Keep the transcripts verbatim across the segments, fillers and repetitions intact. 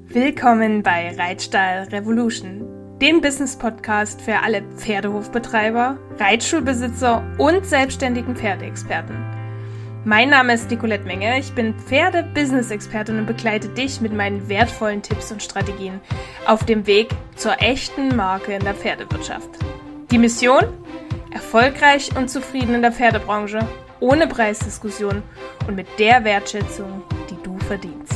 Willkommen bei Reitstall Revolution, dem Business-Podcast für alle Pferdehofbetreiber, Reitschulbesitzer und selbstständigen Pferdeexperten. Mein Name ist Nicolette Menge, ich bin Pferde-Business-Expertin und begleite dich mit meinen wertvollen Tipps und Strategien auf dem Weg zur echten Marke in der Pferdewirtschaft. Die Mission? Erfolgreich und zufrieden in der Pferdebranche, ohne Preisdiskussion und mit der Wertschätzung, die du verdienst.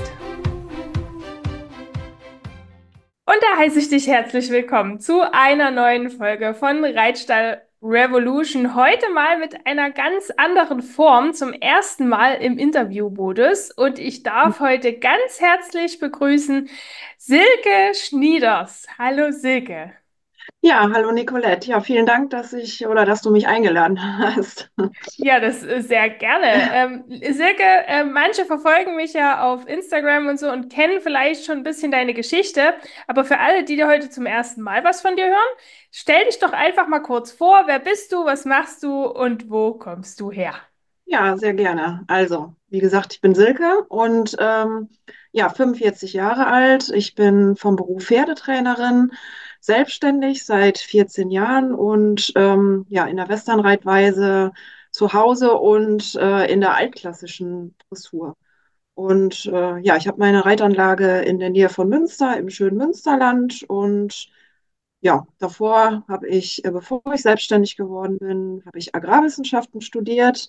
Und da heiße ich dich herzlich willkommen zu einer neuen Folge von Reitstall Revolution. Heute mal mit einer ganz anderen Form, zum ersten Mal im Interviewmodus. Und ich darf heute ganz herzlich begrüßen Silke Schnieders. Hallo Silke. Ja, hallo Nicolette. Ja, vielen Dank, dass ich oder dass du mich eingeladen hast. Ja, das äh, sehr gerne. Ähm, Silke, äh, manche verfolgen mich ja auf Instagram und so und kennen vielleicht schon ein bisschen deine Geschichte. Aber für alle, die dir heute zum ersten Mal was von dir hören, stell dich doch einfach mal kurz vor. Wer bist du, was machst du und wo kommst du her? Ja, sehr gerne. Also, wie gesagt, ich bin Silke und ähm, ja, fünfundvierzig Jahre alt. Ich bin vom Beruf Pferdetrainerin, selbstständig seit vierzehn Jahren und ähm, ja, in der Westernreitweise zu Hause und äh, in der altklassischen Dressur. Und äh, ja, ich habe meine Reitanlage in der Nähe von Münster, im schönen Münsterland. Und ja, davor habe ich, äh, bevor ich selbstständig geworden bin, habe ich Agrarwissenschaften studiert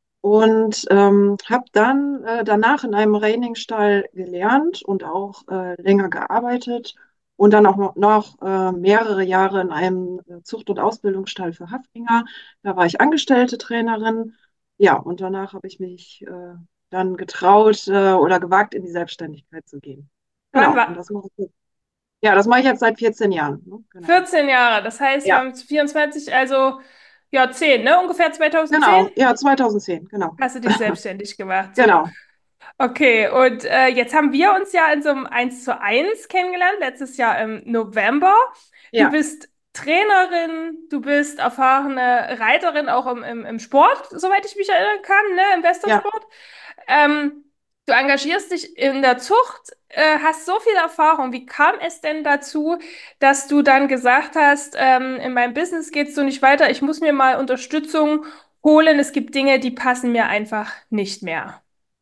und ähm, habe dann äh, danach in einem Reiningstall gelernt und auch äh, länger gearbeitet und dann auch noch, noch äh, mehrere Jahre in einem äh, Zucht- und Ausbildungsstall für Haflinger. Da war ich angestellte Trainerin. Ja, und danach habe ich mich äh, dann getraut äh, oder gewagt, in die Selbstständigkeit zu gehen. Wann Genau, und war das mache ich, ja, das mache ich jetzt seit vierzehn Jahren. Ne? Genau. vierzehn Jahre, das heißt, wir Ja, haben vierundzwanzig, also ja, zehn, ne? Ungefähr zweitausendzehn genau. Ja, zweitauszehn, genau. hast du dich selbstständig gemacht. So. Genau. Okay, und äh, jetzt haben wir uns ja in so einem eins zu eins kennengelernt, letztes Jahr im November. Du Ja, bist Trainerin, du bist erfahrene Reiterin auch im, im, im Sport, soweit ich mich erinnern kann, ne, im ja. Westernsport. Ähm, Du engagierst dich in der Zucht, äh, hast so viel Erfahrung. Wie kam es denn dazu, dass du dann gesagt hast, ähm, in meinem Business geht es so nicht weiter, ich muss mir mal Unterstützung holen, es gibt Dinge, die passen mir einfach nicht mehr.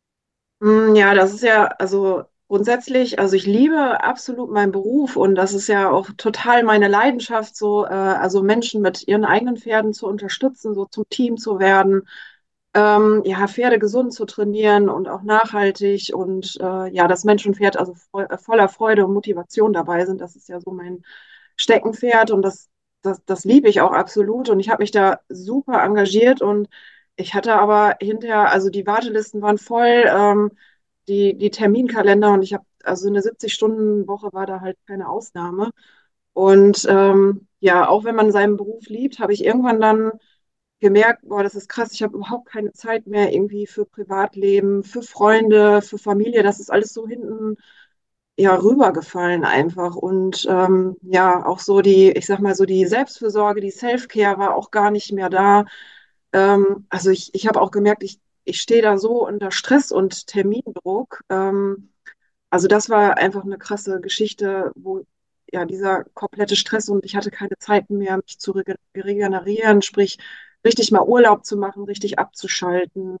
Mm, Ja, das ist ja, also grundsätzlich, also ich liebe absolut meinen Beruf und das ist ja auch total meine Leidenschaft, so, äh, also Menschen mit ihren eigenen Pferden zu unterstützen, so zum Team zu werden, ähm, ja, Pferde gesund zu trainieren und auch nachhaltig und äh, ja, dass Mensch und Pferd also freu- äh, voller Freude und Motivation dabei sind, das ist ja so mein Steckenpferd und das, das, das liebe ich auch absolut und ich habe mich da super engagiert und ich hatte aber hinterher, also die Wartelisten waren voll, ähm, die, die Terminkalender und ich habe, also eine siebzig-Stunden-Woche war da halt keine Ausnahme. Und ähm, ja, auch wenn man seinen Beruf liebt, habe ich irgendwann dann gemerkt, boah, das ist krass, ich habe überhaupt keine Zeit mehr irgendwie für Privatleben, für Freunde, für Familie, das ist alles so hinten ja rübergefallen einfach. Und ähm, ja, auch so die, ich sag mal so die Selbstfürsorge, die Self-Care war auch gar nicht mehr da. Ähm, also ich, ich habe auch gemerkt, ich, ich stehe da so unter Stress und Termindruck. Ähm, also das war einfach eine krasse Geschichte, wo ja dieser komplette Stress und ich hatte keine Zeit mehr, mich zu rege- regenerieren, sprich richtig mal Urlaub zu machen, richtig abzuschalten.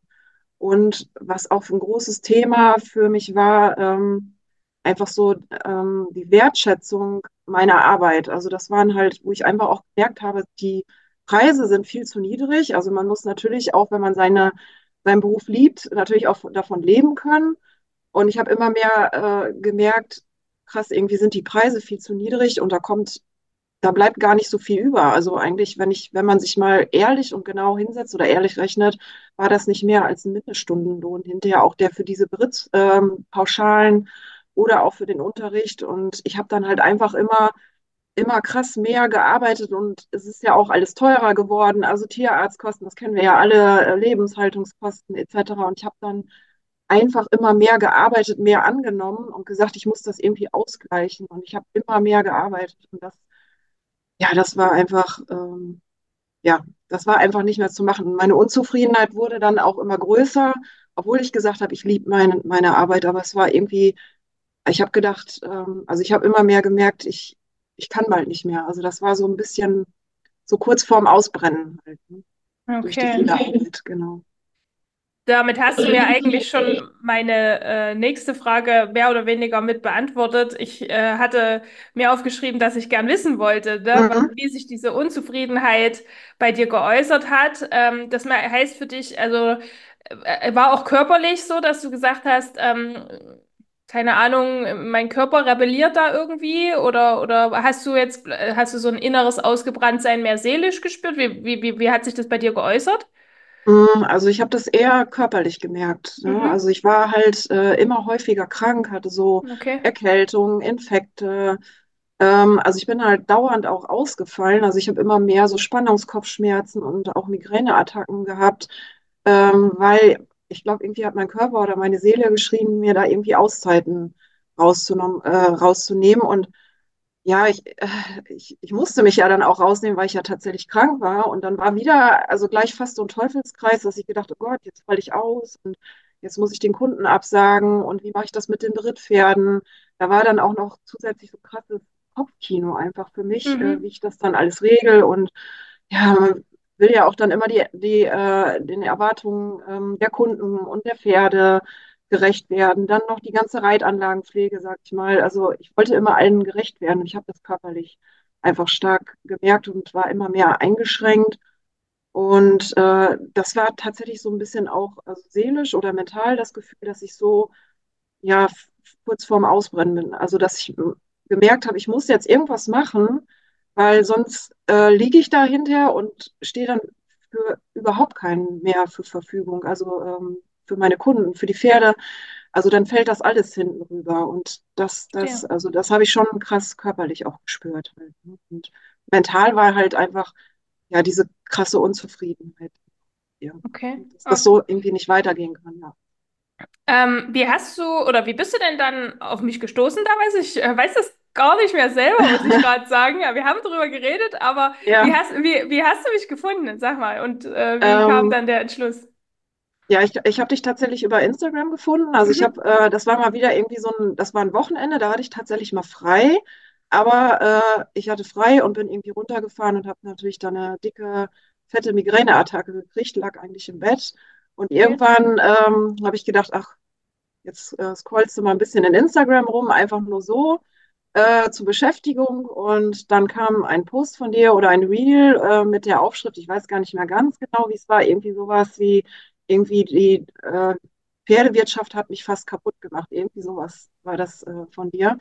Und was auch ein großes Thema für mich war, ähm, einfach so ähm, die Wertschätzung meiner Arbeit. Also das waren halt, wo ich einfach auch gemerkt habe, die Preise sind viel zu niedrig. Also man muss natürlich auch, wenn man seine, seinen Beruf liebt, natürlich auch davon leben können. Und ich habe immer mehr äh, gemerkt, krass, irgendwie sind die Preise viel zu niedrig und da kommt, da bleibt gar nicht so viel über. Also eigentlich, wenn ich, wenn man sich mal ehrlich und genau hinsetzt oder ehrlich rechnet, war das nicht mehr als ein Mindeststundenlohn hinterher, auch der für diese Brit, ähm, Pauschalen oder auch für den Unterricht. Und ich habe dann halt einfach immer, immer krass mehr gearbeitet und es ist ja auch alles teurer geworden. Also Tierarztkosten, das kennen wir ja alle, äh, Lebenshaltungskosten et cetera. Und ich habe dann einfach immer mehr gearbeitet, mehr angenommen und gesagt, ich muss das irgendwie ausgleichen. Und ich habe immer mehr gearbeitet. Und das, ja, das war einfach, ähm, ja, das war einfach nicht mehr zu machen. Und meine Unzufriedenheit wurde dann auch immer größer, obwohl ich gesagt habe, ich liebe meine, meine Arbeit, aber es war irgendwie, ich habe gedacht, ähm, also ich habe immer mehr gemerkt, ich, ich kann bald nicht mehr. Also das war so ein bisschen so kurz vorm Ausbrennen halt, ne? Durch die Okay. viele Arbeit, genau. Damit hast du mir eigentlich schon meine äh, nächste Frage mehr oder weniger mit beantwortet. Ich äh, hatte mir aufgeschrieben, dass ich gern wissen wollte, ne, Mhm. wie sich diese Unzufriedenheit bei dir geäußert hat. Ähm, das ma- heißt für dich, also äh, war auch körperlich so, dass du gesagt hast, ähm, keine Ahnung, mein Körper rebelliert da irgendwie, oder oder hast du jetzt äh, hast du so ein inneres Ausgebranntsein mehr seelisch gespürt? Wie, wie, wie, wie hat sich das bei dir geäußert? Mm, Also ich habe das eher körperlich gemerkt, ne? Mhm. Also ich war halt äh, immer häufiger krank, hatte so Okay. Erkältungen, Infekte. Ähm, also ich bin halt dauernd auch ausgefallen. Also ich habe immer mehr so Spannungskopfschmerzen und auch Migräneattacken gehabt, ähm, weil ich glaube, irgendwie hat mein Körper oder meine Seele geschrien, mir da irgendwie Auszeiten rauszunehmen, äh, rauszunehmen. Und ja, ich, äh, ich, ich musste mich ja dann auch rausnehmen, weil ich ja tatsächlich krank war. Und dann war wieder, also gleich fast so ein Teufelskreis, dass ich gedacht, oh Gott, jetzt falle ich aus und jetzt muss ich den Kunden absagen und wie mache ich das mit den Drittpferden? Da war dann auch noch zusätzlich so krasses Kopfkino einfach für mich, äh, wie Mhm. ich das dann alles regel. Und ja, man will ja auch dann immer die, die, äh, den Erwartungen ähm, der Kunden und der Pferde gerecht werden. Dann noch die ganze Reitanlagenpflege, sag ich mal. Also ich wollte immer allen gerecht werden und ich habe das körperlich einfach stark gemerkt und war immer mehr eingeschränkt. Und äh, das war tatsächlich so ein bisschen auch also seelisch oder mental das Gefühl, dass ich so ja f- kurz vorm Ausbrennen bin. Also dass ich m- gemerkt habe, ich muss jetzt irgendwas machen, weil sonst äh, liege ich da hinterher und stehe dann für überhaupt keinen mehr zur Verfügung. Also ähm, für meine Kunden, für die Pferde. Also dann fällt das alles hinten rüber. Und das, Verstehe. das, also das habe ich schon krass körperlich auch gespürt halt, ne? Und mental war halt einfach, ja, diese krasse Unzufriedenheit, ja, Okay. dass das Okay. so irgendwie nicht weitergehen kann, ja. Ähm, wie hast du oder wie bist du denn dann auf mich gestoßen damals? Ich äh, weiß das gar nicht mehr selber, muss ich gerade sagen. Ja, wir haben darüber geredet, aber wie Ja, hast, wie, wie hast du mich gefunden? Sag mal. Und äh, wie kam ähm, dann der Entschluss? ja, ich, ich habe dich tatsächlich über Instagram gefunden. Also ich Mhm. habe, äh, das war mal wieder irgendwie so ein, das war ein Wochenende, da hatte ich tatsächlich mal frei. Aber äh, ich hatte frei und bin irgendwie runtergefahren und habe natürlich dann eine dicke, fette Migräneattacke gekriegt, lag eigentlich im Bett. Und Okay. irgendwann ähm, habe ich gedacht, ach, jetzt äh, scrollst du mal ein bisschen in Instagram rum, einfach nur so äh, zur Beschäftigung. Und dann kam ein Post von dir oder ein Reel äh, mit der Aufschrift, ich weiß gar nicht mehr ganz genau, wie es war, irgendwie sowas wie, irgendwie die äh, Pferdewirtschaft hat mich fast kaputt gemacht. Irgendwie sowas war das äh, von dir.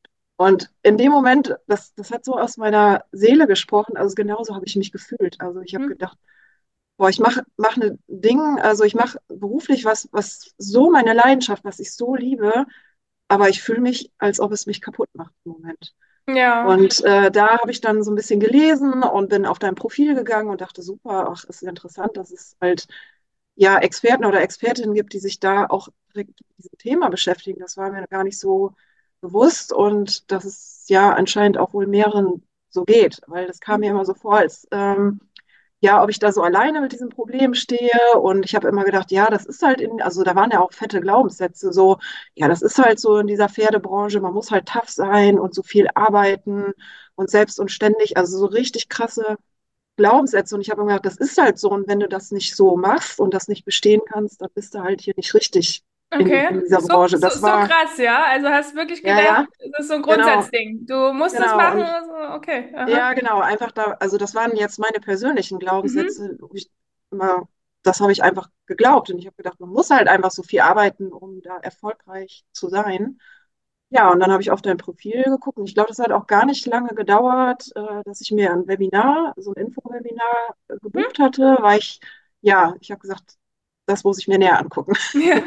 Und in dem Moment, das, das hat so aus meiner Seele gesprochen, also genauso habe ich mich gefühlt. Also ich habe Mhm. gedacht, boah, ich mache mach ein Ding, also ich mache beruflich was, was so meine Leidenschaft, was ich so liebe, aber ich fühle mich, als ob es mich kaputt macht im Moment. Ja. Und äh, da habe ich dann so ein bisschen gelesen und bin auf dein Profil gegangen und dachte, super, ach, ist interessant, dass es halt ja Experten oder Expertinnen gibt, die sich da auch direkt mit diesem Thema beschäftigen. Das war mir gar nicht so bewusst und dass es ja anscheinend auch wohl mehreren so geht, weil das kam mir immer so vor, als ähm, ja, ob ich da so alleine mit diesem Problem stehe. Und ich habe immer gedacht, ja, das ist halt in, also da waren ja auch fette Glaubenssätze, so, ja, das ist halt so in dieser Pferdebranche, man muss halt tough sein und so viel arbeiten und selbst und ständig, also so richtig krasse Glaubenssätze. Und ich habe immer gedacht, das ist halt so. Und wenn du das nicht so machst und das nicht bestehen kannst, dann bist du halt hier nicht richtig in, Okay. in dieser So, Branche. so, Das so war, krass, ja. Also hast wirklich ja, gedacht, ja, das ist so ein genau, Grundsatzding. Du musst es genau. machen. Und Also, okay. Aha. ja, genau, einfach da, also das waren jetzt meine persönlichen Mhm. Glaubenssätze. Wo ich immer, das habe ich einfach geglaubt. Und ich habe gedacht, man muss halt einfach so viel arbeiten, um da erfolgreich zu sein. Ja, und dann habe ich auf dein Profil geguckt und ich glaube, das hat auch gar nicht lange gedauert, äh, dass ich mir ein Webinar, so ein Info-Webinar äh, Mhm. gebucht hatte, weil ich, ja, ich habe gesagt, das muss ich mir näher angucken. Ja.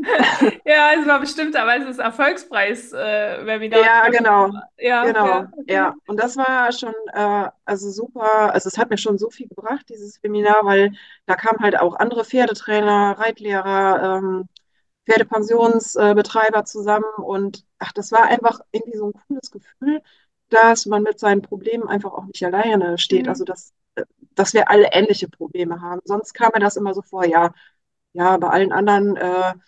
Ja, es war bestimmt, aber es ist Erfolgspreis-Webinar Ja, drin. genau, Ja, genau, ja, okay. ja. Und das war schon, äh, also super, also es hat mir schon so viel gebracht, dieses Seminar, weil da kamen halt auch andere Pferdetrainer, Reitlehrer, ähm, Pferdepensionsbetreiber zusammen und ach, das war einfach irgendwie so ein cooles Gefühl, dass man mit seinen Problemen einfach auch nicht alleine steht. Also Mhm. dass, äh, dass wir alle ähnliche Probleme haben. Sonst kam mir das immer so vor, ja, ja, bei allen anderen. Äh,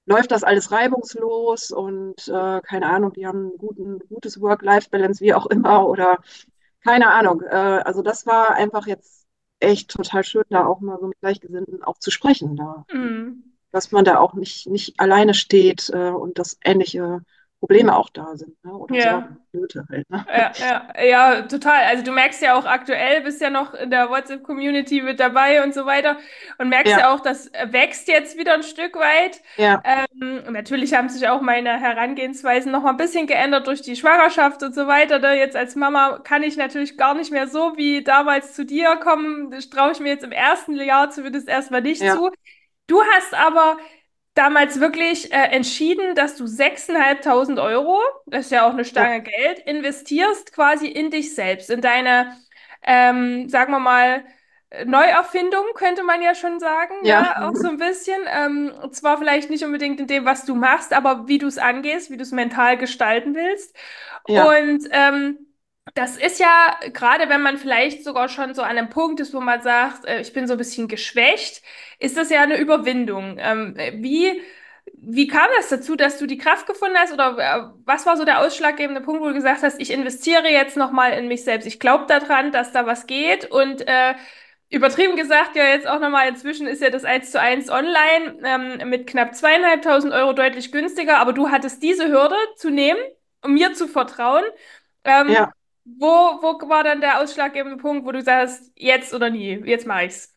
läuft das alles reibungslos und äh, keine Ahnung, die haben ein guten, gutes Work-Life-Balance, wie auch immer, oder keine Ahnung. Äh, also das war einfach jetzt echt total schön, da auch mal so mit Gleichgesinnten auch zu sprechen, da, Mhm. dass man da auch nicht, nicht alleine steht äh, und dass ähnliche Probleme auch da sind, ne? Oder Ja. Sorgen, Nöte halt, ne? Ja, ja, ja, total. Also du merkst ja auch aktuell, bist ja noch in der WhatsApp-Community mit dabei und so weiter und merkst Ja, ja auch, das wächst jetzt wieder ein Stück weit. ja, Ähm, und natürlich haben sich auch meine Herangehensweisen noch mal ein bisschen geändert durch die Schwangerschaft und so weiter. Da jetzt als Mama kann ich natürlich gar nicht mehr so wie damals zu dir kommen. Das traue ich mir jetzt im ersten Jahr zumindest erstmal nicht ja, zu. Du hast aber damals wirklich äh, entschieden, dass du sechstausendfünfhundert Euro, das ist ja auch eine ja, Stange Geld, investierst quasi in dich selbst, in deine, ähm, sagen wir mal, äh, Neuerfindung, könnte man ja schon sagen, ja, ne? Auch so ein bisschen. Ähm, und zwar vielleicht nicht unbedingt in dem, was du machst, aber wie du es angehst, wie du es mental gestalten willst. ja, Und ähm, das ist ja, gerade wenn man vielleicht sogar schon so an einem Punkt ist, wo man sagt, äh, ich bin so ein bisschen geschwächt, ist das ja eine Überwindung. Ähm, äh, wie, wie kam das dazu, dass du die Kraft gefunden hast? Oder äh, was war so der ausschlaggebende Punkt, wo du gesagt hast, ich investiere jetzt nochmal in mich selbst. Ich glaube daran, dass da was geht. Und äh, übertrieben gesagt, ja jetzt auch nochmal, inzwischen ist ja das eins zu eins online ähm, mit knapp zweieinhalbtausend Euro deutlich günstiger. Aber du hattest diese Hürde zu nehmen, um mir zu vertrauen. Ähm, ja. wo, wo war dann der ausschlaggebende Punkt, wo du sagst, jetzt oder nie, jetzt mache ich's?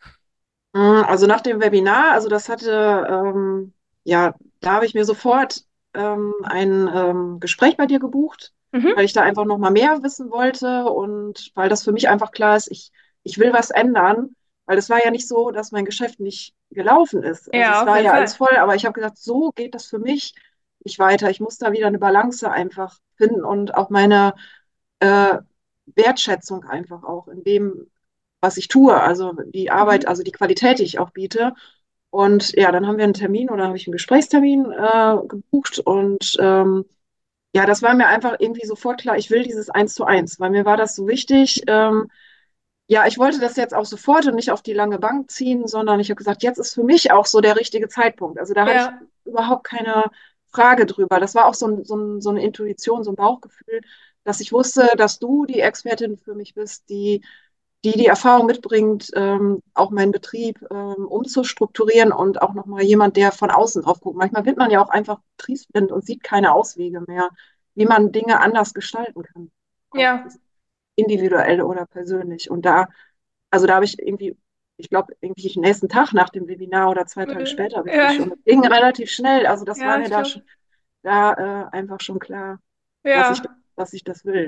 Mm, Also nach dem Webinar, also das hatte, ähm, ja, da habe ich mir sofort ähm, ein ähm, Gespräch bei dir gebucht, weil Mhm. ich da einfach noch mal mehr wissen wollte und weil das für mich einfach klar ist, ich, ich will was ändern, weil es war ja nicht so, dass mein Geschäft nicht gelaufen ist. Also Ja, es auf war jeden ja alles Fall. voll, aber ich habe gesagt, so geht das für mich nicht weiter. Ich muss da wieder eine Balance einfach finden und auch meine äh, Wertschätzung einfach auch in dem, was ich tue, also die Arbeit, Mhm. also die Qualität, die ich auch biete. Und ja, dann haben wir einen Termin oder habe ich einen Gesprächstermin äh, gebucht und ähm, ja, das war mir einfach irgendwie sofort klar, ich will dieses Eins zu eins, weil mir war das so wichtig. Ähm, ja, ich wollte das jetzt auch sofort und nicht auf die lange Bank ziehen, sondern ich habe gesagt, jetzt ist für mich auch so der richtige Zeitpunkt. Also da hatte ich Ja, überhaupt keine Frage drüber. Das war auch so, ein, so, ein, so eine Intuition, so ein Bauchgefühl, dass ich wusste, dass du die Expertin für mich bist, die die die Erfahrung mitbringt, ähm, auch meinen Betrieb ähm, umzustrukturieren und auch nochmal jemand, der von außen drauf guckt. Manchmal wird man ja auch einfach betriebsblind und sieht keine Auswege mehr, wie man Dinge anders gestalten kann, auch ja, individuell oder persönlich. Und da, also da habe ich irgendwie, ich glaube, irgendwie den nächsten Tag nach dem Webinar oder zwei Tage äh, später habe ich dich ja, schon. Das ging relativ schnell. Also das war ja, mir ich da, glaube, schon, da äh, einfach schon klar, dass ich, ja. dass ich das will.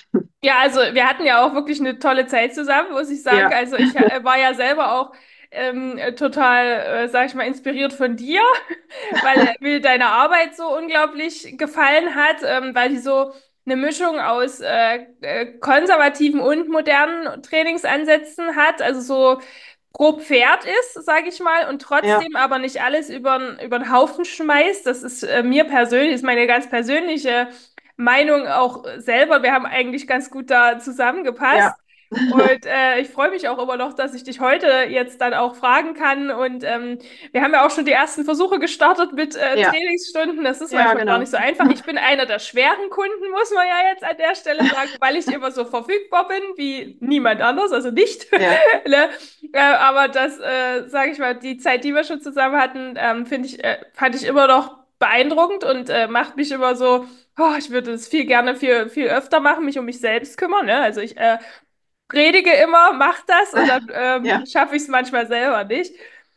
Ja, also wir hatten ja auch wirklich eine tolle Zeit zusammen, muss ich sagen. Ja, Also ich äh, war ja selber auch ähm, äh, total, äh, sag ich mal, inspiriert von dir, weil äh, mir deine Arbeit so unglaublich gefallen hat, ähm, weil die so eine Mischung aus äh, äh, konservativen und modernen Trainingsansätzen hat. Also so grob Pferd ist, sage ich mal, und ja, trotzdem aber nicht alles über über den Haufen schmeißt. Das ist äh, mir persönlich, ist meine ganz persönliche Meinung auch selber. Wir haben eigentlich ganz gut da ja, zusammengepasst. Und äh, ich freue mich auch immer noch, dass ich dich heute jetzt dann auch fragen kann. Und ähm, wir haben ja auch schon die ersten Versuche gestartet mit äh, ja, Trainingsstunden. Das ist ja, manchmal gar genau. nicht so einfach. Ich bin einer der schweren Kunden, muss man ja jetzt an der Stelle sagen, weil ich immer so verfügbar bin wie niemand anders, also nicht. Ja, Ne? Äh, aber das, äh, sage ich mal, die Zeit, die wir schon zusammen hatten, ähm, finde ich, äh, fand ich immer noch beeindruckend und äh, macht mich immer so, oh, ich würde es viel gerne viel, viel öfter machen, mich um mich selbst kümmern. Ne? Also ich äh, predige immer, mach das und dann ähm, ja, schaffe ich es manchmal selber nicht.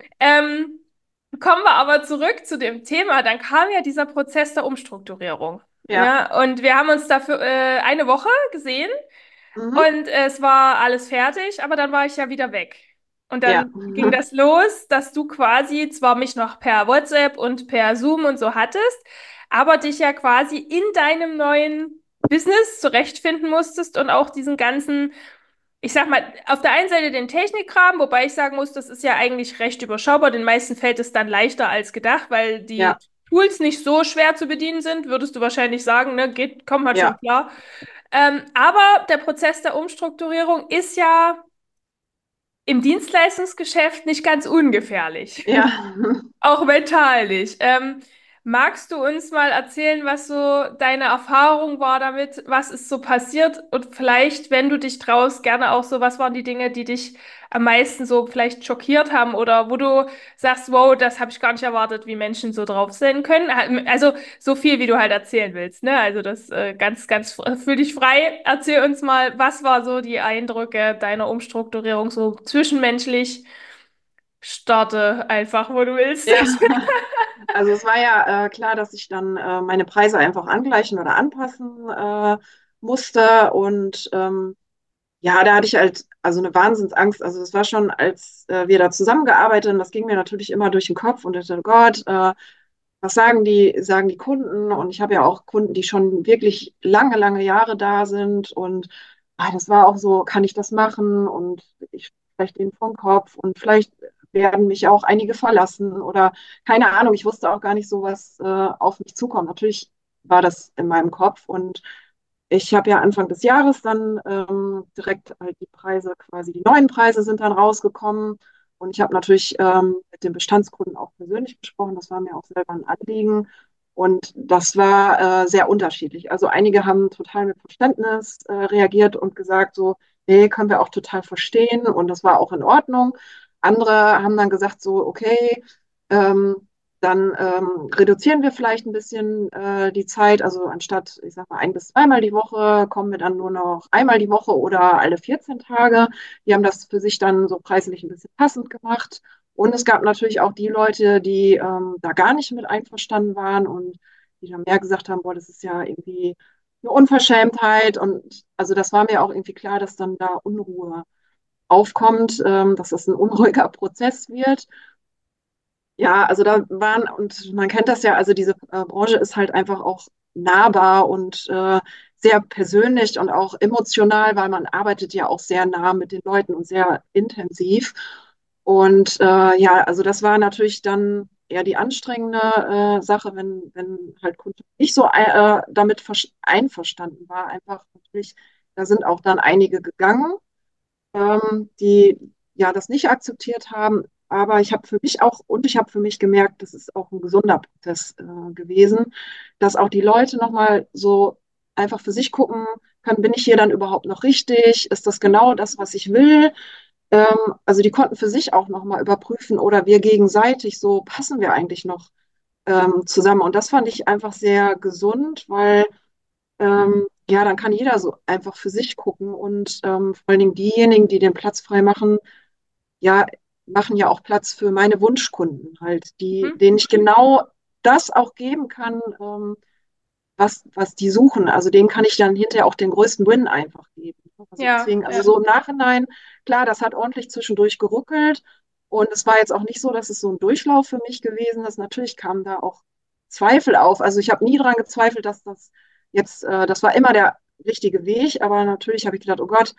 Ähm, Kommen wir aber zurück zu dem Thema. Dann kam ja dieser Prozess der Umstrukturierung. ja, Ne? Und wir haben uns dafür äh, eine Woche gesehen mhm, und es war alles fertig, aber dann war ich ja wieder weg. Und ja, dann ging das los, dass du quasi zwar mich noch per WhatsApp und per Zoom und so hattest, aber dich ja quasi in deinem neuen Business zurechtfinden musstest und auch diesen ganzen, ich sag mal, auf der einen Seite den Technikkram, wobei ich sagen muss, das ist ja eigentlich recht überschaubar. Den meisten fällt es dann leichter als gedacht, weil die ja, Tools nicht so schwer zu bedienen sind, würdest du wahrscheinlich sagen, ne, geht, kommt halt schon ja, klar. Ähm, aber der Prozess der Umstrukturierung ist ja im Dienstleistungsgeschäft nicht ganz ungefährlich. ja, Auch mental nicht. Ähm, Magst du uns mal erzählen, was so deine Erfahrung war damit? Was ist so passiert? Und vielleicht, wenn du dich traust, gerne auch so, was waren die Dinge, die dich am meisten so vielleicht schockiert haben oder wo du sagst, wow, das habe ich gar nicht erwartet, wie Menschen so drauf sein können. Also so viel, wie du halt erzählen willst, ne? Also das äh, ganz, ganz f- fühl dich frei. Erzähl uns mal, was war so die Eindrücke deiner Umstrukturierung so zwischenmenschlich? Starte einfach, wo du willst. Ja, also es war ja äh, klar, dass ich dann äh, meine Preise einfach angleichen oder anpassen äh, musste. Und ähm, ja, da hatte ich halt also eine Wahnsinnsangst. Also es war schon, als äh, wir da zusammengearbeitet haben, das ging mir natürlich immer durch den Kopf und ich dachte, oh Gott, äh, was sagen die, sagen die Kunden? Und ich habe ja auch Kunden, die schon wirklich lange, lange Jahre da sind. Und ah, das war auch so, kann ich das machen? Und ich vielleicht denen vom Kopf und vielleicht werden mich auch einige verlassen oder keine Ahnung. Ich wusste auch gar nicht so, was äh, auf mich zukommt. Natürlich war das in meinem Kopf und ich habe ja Anfang des Jahres dann ähm, direkt halt die Preise, quasi die neuen Preise sind dann rausgekommen. Und ich habe natürlich ähm, mit den Bestandskunden auch persönlich gesprochen. Das war mir auch selber ein Anliegen. Und das war äh, sehr unterschiedlich. Also einige haben total mit Verständnis äh, reagiert und gesagt, so, nee, können wir auch total verstehen. Und das war auch in Ordnung. Andere haben dann gesagt, so, okay, ähm, dann ähm, reduzieren wir vielleicht ein bisschen äh, die Zeit. Also anstatt, ich sag mal, ein bis zweimal die Woche kommen wir dann nur noch einmal die Woche oder alle vierzehn Tage. Die haben das für sich dann so preislich ein bisschen passend gemacht. Und es gab natürlich auch die Leute, die ähm, da gar nicht mit einverstanden waren und die dann mehr gesagt haben, boah, das ist ja irgendwie eine Unverschämtheit. Und also das war mir auch irgendwie klar, dass dann da Unruhe aufkommt, ähm, dass das ein unruhiger Prozess wird. Ja, also da waren, und man kennt das ja, also diese äh, Branche ist halt einfach auch nahbar und äh, sehr persönlich und auch emotional, weil man arbeitet ja auch sehr nah mit den Leuten und sehr intensiv. Und äh, ja, also das war natürlich dann eher die anstrengende äh, Sache, wenn, wenn halt Kunde nicht so äh, damit einverstanden war. Einfach natürlich, da sind auch dann einige gegangen, ähm, die ja das nicht akzeptiert haben. Aber ich habe für mich auch, und ich habe für mich gemerkt, das ist auch ein gesunder Prozess äh, gewesen, dass auch die Leute nochmal so einfach für sich gucken können, bin ich hier dann überhaupt noch richtig? Ist das genau das, was ich will? Ähm, also die konnten für sich auch nochmal überprüfen oder wir gegenseitig, so passen wir eigentlich noch ähm, zusammen. Und das fand ich einfach sehr gesund, weil ähm, ja, dann kann jeder so einfach für sich gucken und ähm, vor allen Dingen diejenigen, die den Platz frei machen, ja, machen ja auch Platz für meine Wunschkunden halt, die, Mhm. denen ich genau das auch geben kann, ähm, was, was die suchen. Also denen kann ich dann hinterher auch den größten Win einfach geben. Also Ja, deswegen, also ja. so im Nachhinein, klar, das hat ordentlich zwischendurch geruckelt und es war jetzt auch nicht so, dass es so ein Durchlauf für mich gewesen ist. Natürlich kamen da auch Zweifel auf. Also ich habe nie daran gezweifelt, dass das jetzt, äh, das war immer der richtige Weg, aber natürlich habe ich gedacht, oh Gott,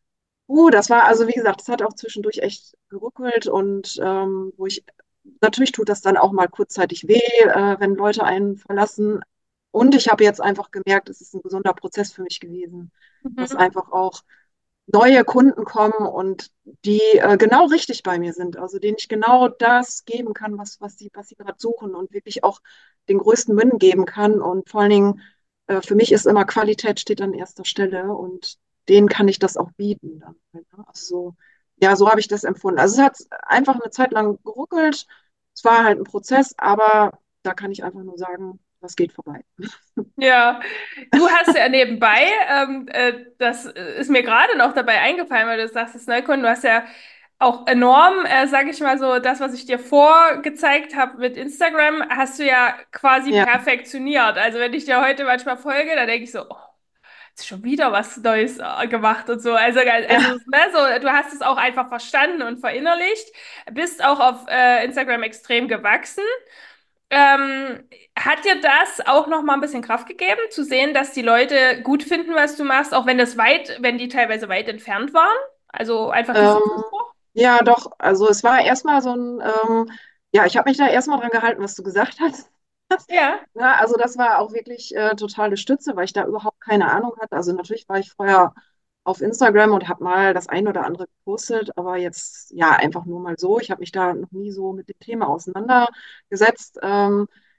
uh, das war, also wie gesagt, das hat auch zwischendurch echt geruckelt und ähm, wo ich, natürlich tut das dann auch mal kurzzeitig weh, äh, wenn Leute einen verlassen. Und ich habe jetzt einfach gemerkt, es ist ein gesunder Prozess für mich gewesen, dass Mhm. einfach auch neue Kunden kommen und die äh, genau richtig bei mir sind, also denen ich genau das geben kann, was, was sie, was sie gerade suchen und wirklich auch den größten Win geben kann. Und vor allen Dingen, äh, für mich ist immer Qualität steht an erster Stelle und denen kann ich das auch bieten. Dann, halt, ne? Also so, ja, so habe ich das empfunden. Also es hat einfach eine Zeit lang geruckelt. Es war halt ein Prozess, aber da kann ich einfach nur sagen, das geht vorbei. Ja, du hast ja nebenbei, ähm, äh, das ist mir gerade noch dabei eingefallen, weil du sagst, das Neukunden, du hast ja auch enorm, äh, sage ich mal so, das, was ich dir vorgezeigt habe mit Instagram, hast du ja quasi Ja, perfektioniert. Also wenn ich dir heute manchmal folge, dann denke ich so, oh, jetzt schon wieder was Neues äh, gemacht und so. Also, also ja. ne, so, du hast es auch einfach verstanden und verinnerlicht, bist auch auf äh, Instagram extrem gewachsen. Ähm, hat dir das auch noch mal ein bisschen Kraft gegeben, zu sehen, dass die Leute gut finden, was du machst, auch wenn das weit, wenn die teilweise weit entfernt waren? Also einfach Ähm, dieser Zuspruch? ja, doch. Also es war erstmal so ein, ähm, ja, ich habe mich da erstmal dran gehalten, was du gesagt hast. Ja. Ja, also das war auch wirklich äh, totale Stütze, weil ich da überhaupt keine Ahnung hatte. Also natürlich war ich vorher auf Instagram und habe mal das ein oder andere gepostet, aber jetzt ja einfach nur mal so. Ich habe mich da noch nie so mit dem Thema auseinandergesetzt. Ähm,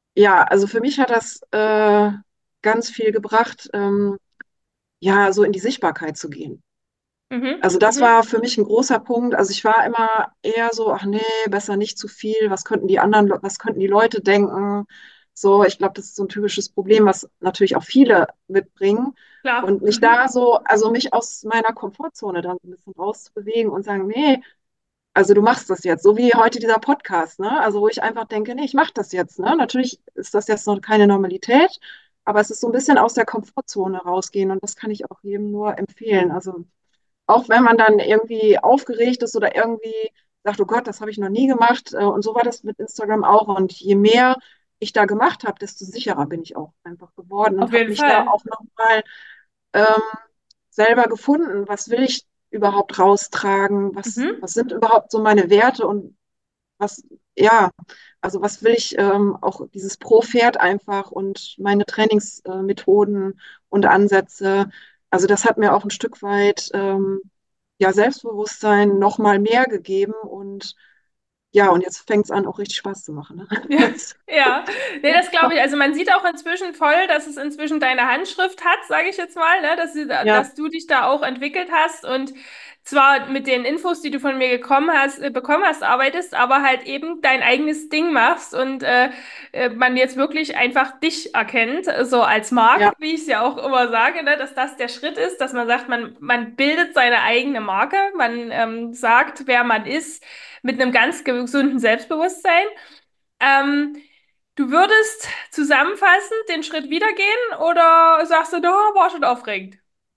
ja, also für mich hat das äh, ganz viel gebracht, ähm, ja, so in die Sichtbarkeit zu gehen. Mhm, Also das mhm, war für mich ein großer Punkt. Also ich war immer eher so, ach nee, besser nicht zu viel. Was könnten die anderen, Le- was könnten die Leute denken? So, ich glaube, das ist so ein typisches Problem, was natürlich auch viele mitbringen. klar. Und mich Mhm. da so, also mich aus meiner Komfortzone dann so ein bisschen rauszubewegen und sagen, nee, also du machst das jetzt, so wie heute dieser Podcast, ne? Also wo ich einfach denke, nee, ich mache das jetzt, ne? Natürlich ist das jetzt noch keine Normalität, aber es ist so ein bisschen aus der Komfortzone rausgehen und das kann ich auch jedem nur empfehlen. Also auch wenn man dann irgendwie aufgeregt ist oder irgendwie sagt, oh Gott, das habe ich noch nie gemacht. Äh, Und so war das mit Instagram auch. Und je mehr ich da gemacht habe, desto sicherer bin ich auch einfach geworden Auf und habe jeden mich da Fall. auch nochmal ähm, selber gefunden. Was will ich überhaupt raustragen? Was, Mhm. was sind überhaupt so meine Werte und was, ja, also was will ich ähm, auch dieses Pro-Pferd einfach und meine Trainingsmethoden und Ansätze. Also das hat mir auch ein Stück weit ähm, ja, Selbstbewusstsein noch mal mehr gegeben und ja, und jetzt fängt es an, auch richtig Spaß zu machen. Ne? Ja, ja. Nee, das glaube ich. Also man sieht auch inzwischen voll, dass es inzwischen deine Handschrift hat, sage ich jetzt mal, ne? Dass, sie, Ja, dass du dich da auch entwickelt hast und zwar mit den Infos, die du von mir gekommen hast, äh, bekommen hast, arbeitest, aber halt eben dein eigenes Ding machst und äh, äh, man jetzt wirklich einfach dich erkennt, so als Marke, ja, wie ich es ja auch immer sage, ne? Dass das der Schritt ist, dass man sagt, man, man bildet seine eigene Marke, man ähm, sagt, wer man ist, mit einem ganz gesunden Selbstbewusstsein. Ähm, Du würdest zusammenfassend den Schritt wieder gehen oder sagst du, da war schon aufregend?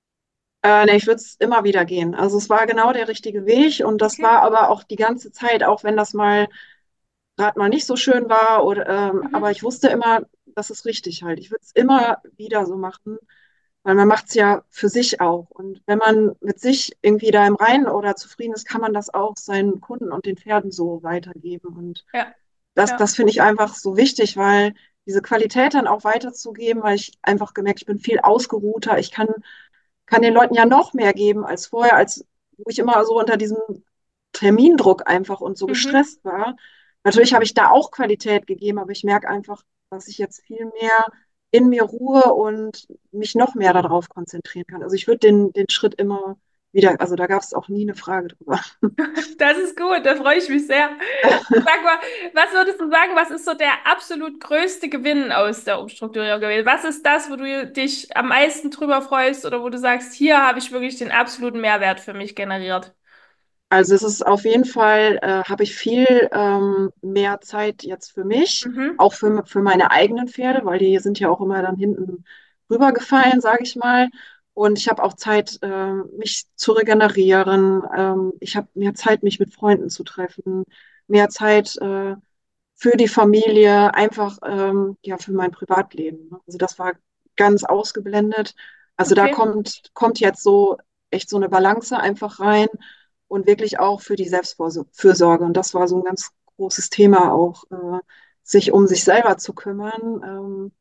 äh, nee, ich würde es immer wieder gehen. Also es war genau der richtige Weg und das Okay. war aber auch die ganze Zeit, auch wenn das mal gerade mal nicht so schön war oder ähm, aber Mhm. ich wusste immer, das ist richtig halt. Ich würde es immer wieder so machen. Weil man macht es ja für sich auch. Und wenn man mit sich irgendwie da im Reinen oder zufrieden ist, kann man das auch seinen Kunden und den Pferden so weitergeben. Und Ja, das, ja. das finde ich einfach so wichtig, weil diese Qualität dann auch weiterzugeben, weil ich einfach gemerkt, ich bin viel ausgeruhter. Ich kann, kann den Leuten ja noch mehr geben als vorher, als wo ich immer so unter diesem Termindruck einfach und so Mhm. gestresst war. Natürlich habe ich da auch Qualität gegeben, aber ich merke einfach, dass ich jetzt viel mehr in mir ruhe und mich noch mehr darauf konzentrieren kann. Also ich würde den, den Schritt immer wieder, also da gab es auch nie eine Frage drüber. Das ist gut, da freue ich mich sehr. Sag mal, was würdest du sagen, was ist so der absolut größte Gewinn aus der Umstrukturierung gewesen? Was ist das, wo du dich am meisten drüber freust oder wo du sagst, hier habe ich wirklich den absoluten Mehrwert für mich generiert? Also es ist auf jeden Fall, äh, habe ich viel ähm, mehr Zeit jetzt für mich, Mhm. auch für, für meine eigenen Pferde, weil die sind ja auch immer dann hinten rübergefallen, sage ich mal. Und ich habe auch Zeit, äh, mich zu regenerieren. Ähm, ich habe mehr Zeit, mich mit Freunden zu treffen, mehr Zeit äh, für die Familie, einfach ähm, ja für mein Privatleben. Ne? Also das war ganz ausgeblendet. Also da Okay. kommt, kommt jetzt so echt so eine Balance einfach rein und wirklich auch für die Selbstfürsorge. Und das war so ein ganz großes Thema auch, äh, sich um sich selber zu kümmern. Ähm,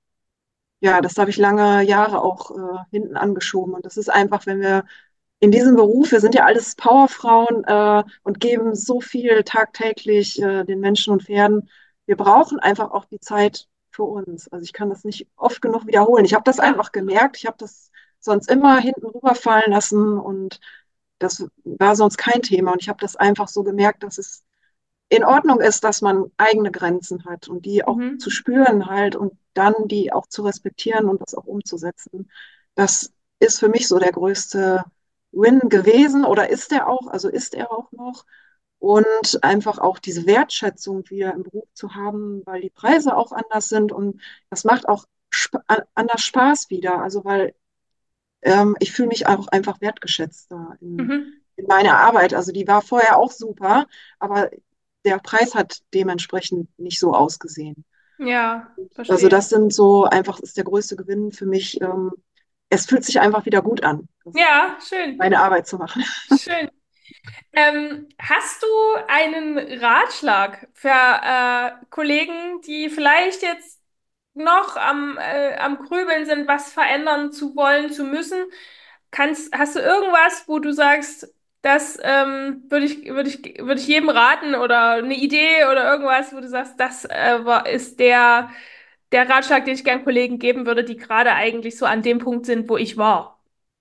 ja, das habe ich lange Jahre auch äh, hinten angeschoben. Und das ist einfach, wenn wir in diesem Beruf, wir sind ja alles Powerfrauen äh, und geben so viel tagtäglich äh, den Menschen und Pferden. Wir brauchen einfach auch die Zeit für uns. Also ich kann das nicht oft genug wiederholen. Ich habe das Klar. einfach gemerkt. Ich habe das sonst immer hinten rüberfallen lassen und das war sonst kein Thema. Und ich habe das einfach so gemerkt, dass es in Ordnung ist, dass man eigene Grenzen hat und die auch zu Mhm. spüren halt und dann die auch zu respektieren und das auch umzusetzen. Das ist für mich so der größte Win gewesen oder ist er auch, also ist er auch noch. Und einfach auch diese Wertschätzung wieder im Beruf zu haben, weil die Preise auch anders sind und das macht auch sp anders Spaß wieder. Also weil ähm, ich fühle mich auch einfach wertgeschätzter in, Mhm. in meiner Arbeit. Also die war vorher auch super, aber der Preis hat dementsprechend nicht so ausgesehen. Ja, Also verstehe. das sind so einfach, ist der größte Gewinn für mich. Ähm, es fühlt sich einfach wieder gut an, das, Ja, schön. meine Arbeit zu machen. Schön. Ähm, hast du einen Ratschlag für äh, Kollegen, die vielleicht jetzt noch am, äh, am Grübeln sind, was verändern zu wollen, zu müssen? Kannst, hast du irgendwas, wo du sagst, das ähm, würde ich, würde ich, würde ich jedem raten oder eine Idee oder irgendwas, wo du sagst, das äh, war, ist der der Ratschlag, den ich gern Kollegen geben würde, die gerade eigentlich so an dem Punkt sind, wo ich war.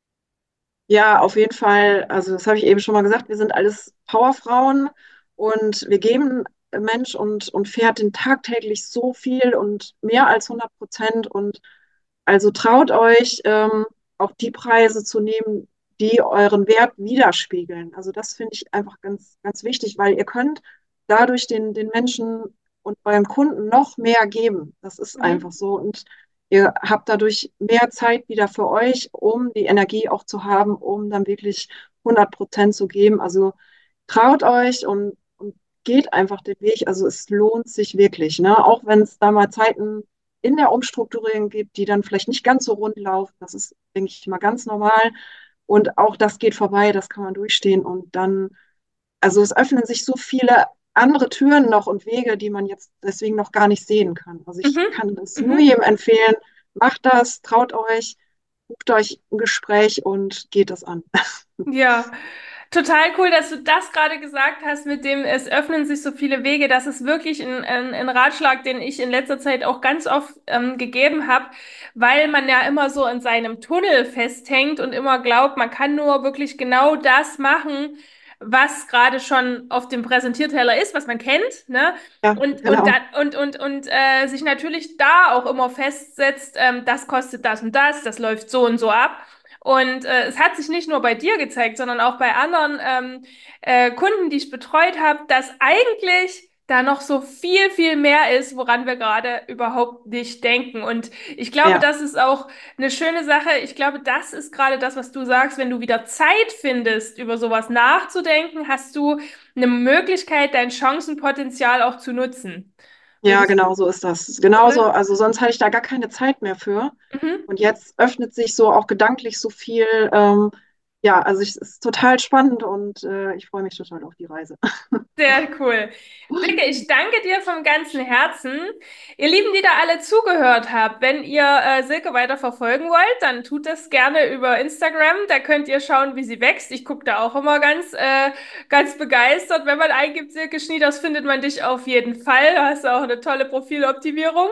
Ja, auf jeden Fall. Also das habe ich eben schon mal gesagt. Wir sind alles Powerfrauen und wir geben Mensch und, und Pferd den tagtäglich so viel und mehr als hundert Prozent. Und also traut euch, ähm, auch die Preise zu nehmen, die euren Wert widerspiegeln. Also das finde ich einfach ganz, ganz wichtig, weil ihr könnt dadurch den, den Menschen und eurem Kunden noch mehr geben. Das ist einfach Mhm. so. Und ihr habt dadurch mehr Zeit wieder für euch, um die Energie auch zu haben, um dann wirklich hundert Prozent zu geben. Also traut euch und, und geht einfach den Weg. Also es lohnt sich wirklich, ne? Auch wenn es da mal Zeiten in der Umstrukturierung gibt, die dann vielleicht nicht ganz so rund laufen. Das ist, denke ich, mal ganz normal. Und auch das geht vorbei, das kann man durchstehen. Und dann, also es öffnen sich so viele andere Türen noch und Wege, die man jetzt deswegen noch gar nicht sehen kann. Also ich Mhm. kann es nur Mhm. jedem empfehlen, macht das, traut euch, sucht euch ein Gespräch und geht das an. Ja, total cool, dass du das gerade gesagt hast, mit dem es öffnen sich so viele Wege. Das ist wirklich ein, ein, ein Ratschlag, den ich in letzter Zeit auch ganz oft ähm, gegeben habe, weil man ja immer so in seinem Tunnel festhängt und immer glaubt, man kann nur wirklich genau das machen, was gerade schon auf dem Präsentierteller ist, was man kennt, ne? Ja, Und, und, genau. dann, und, und, und äh, sich natürlich da auch immer festsetzt, ähm, das kostet das und das, das läuft so und so ab. Und äh, es hat sich nicht nur bei dir gezeigt, sondern auch bei anderen ähm, äh, Kunden, die ich betreut habe, dass eigentlich da noch so viel, viel mehr ist, woran wir gerade überhaupt nicht denken. Und ich glaube, Ja, das ist auch eine schöne Sache. Ich glaube, das ist gerade das, was du sagst. Wenn du wieder Zeit findest, über sowas nachzudenken, hast du eine Möglichkeit, dein Chancenpotenzial auch zu nutzen. ja, Würdest, genau so ist das. Genauso, oder? also sonst hatte ich da gar keine Zeit mehr für. Mhm. Und jetzt öffnet sich so auch gedanklich so viel. Ähm, ja, also ich, es ist total spannend und äh, ich freue mich total auf die Reise. Sehr cool. Silke, ich danke dir vom ganzen Herzen. Ihr Lieben, die da alle zugehört habt, wenn ihr äh, Silke weiter verfolgen wollt, dann tut das gerne über Instagram. Da könnt ihr schauen, wie sie wächst. Ich gucke da auch immer ganz, äh, ganz begeistert. Wenn man eingibt, Silke Schnieders, findet man dich auf jeden Fall. Da hast du auch eine tolle Profiloptimierung.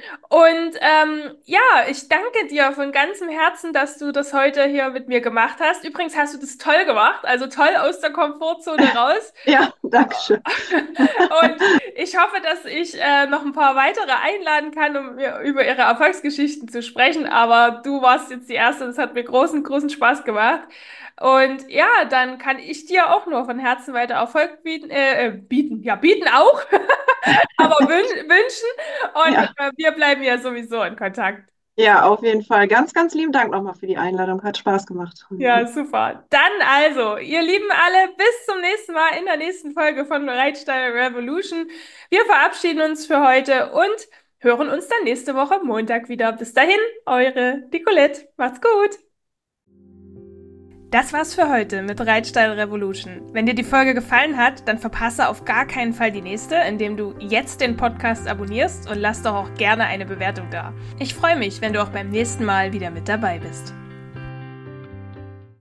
Und ähm, ja, ich danke dir von ganzem Herzen, dass du das heute hier mit mir gemacht hast. Übrigens hast du das toll gemacht, also toll aus der Komfortzone raus. Ja, danke schön. Und ich hoffe, dass ich äh, noch ein paar weitere einladen kann, um mir über ihre Erfolgsgeschichten zu sprechen. Aber du warst jetzt die Erste, das hat mir großen, großen Spaß gemacht. Und ja, dann kann ich dir auch nur von Herzen weiter Erfolg bieten, äh, äh, bieten, ja, bieten auch, aber wün wünschen. Und Ja, äh, wir bleiben ja sowieso in Kontakt. ja, auf jeden Fall. Ganz, ganz lieben Dank nochmal für die Einladung. Hat Spaß gemacht. Ja, super. Dann also, ihr Lieben alle, bis zum nächsten Mal in der nächsten Folge von Reitstall Revolution. Wir verabschieden uns für heute und hören uns dann nächste Woche Montag wieder. Bis dahin, eure Nicolette. Macht's gut. Das war's für heute mit Reitstall Revolution. Wenn dir die Folge gefallen hat, dann verpasse auf gar keinen Fall die nächste, indem du jetzt den Podcast abonnierst und lass doch auch gerne eine Bewertung da. Ich freue mich, wenn du auch beim nächsten Mal wieder mit dabei bist.